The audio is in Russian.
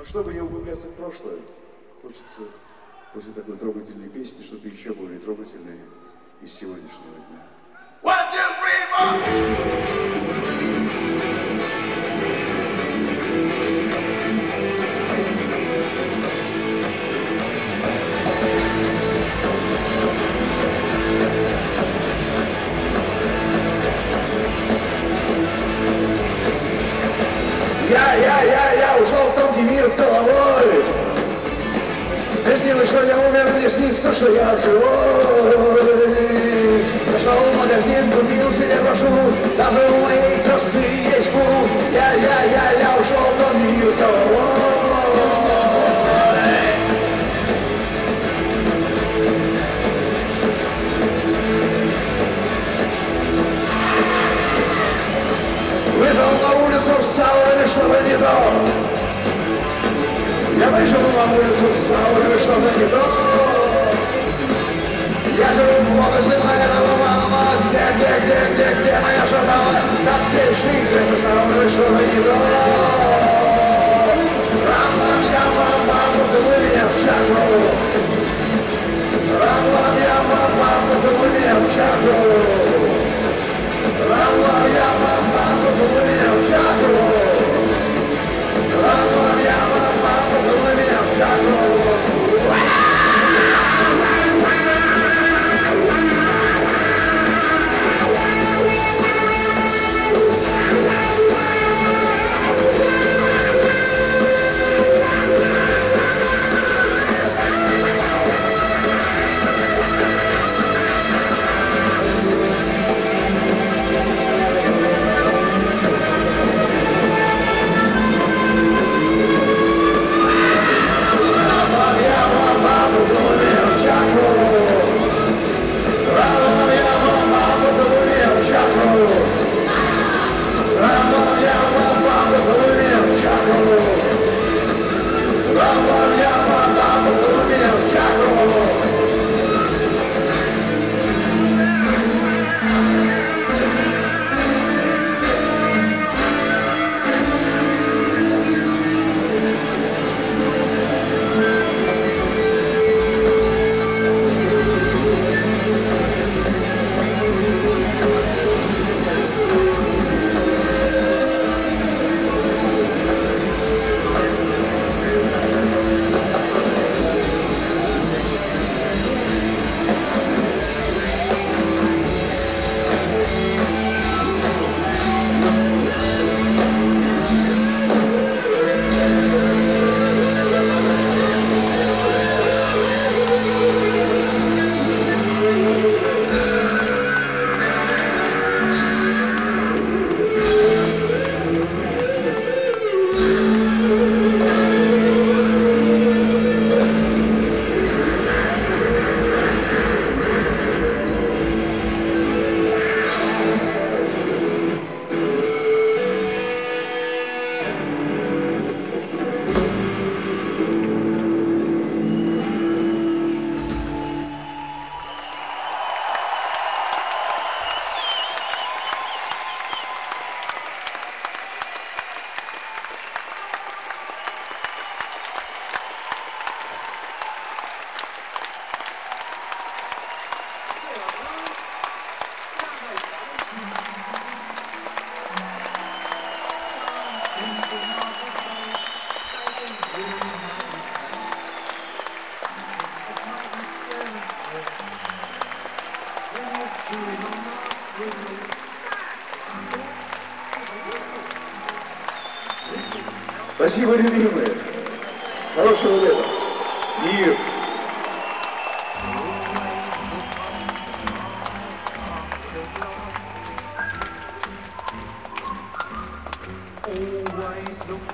Но чтобы не углубляться в прошлое, хочется после такой трогательной песни что-то еще более трогательное из сегодняшнего дня. 1, 2, 3, 4. Я ушел в тонкий мир с головой. Мне снилось, что я умер, мне снится, что я живой. Пошел в магазин, купил себе брошу, даже у моей красы есть гуру. Я ушел в тонкий мир с головой. Вышел на улицу в сауне, чтобы не то. Я вышел на улицу в сауне, что-то не то. Я живу в области моего мама. Где моя шабала? Как здесь жизнь, это сауна, что-то не то. Рам-рам-ям-пам-пам, поцелуй меня в чакру. Рам-рам-ям-пам-пам, поцелуй меня в чакру. Рам-рам-ям-пам-пам, поцелуй меня в чакру. Рам-рам-ям-пам-пам, поцелуй меня в чакру. Спасибо, любимые. Хорошего лета. Мир. Always look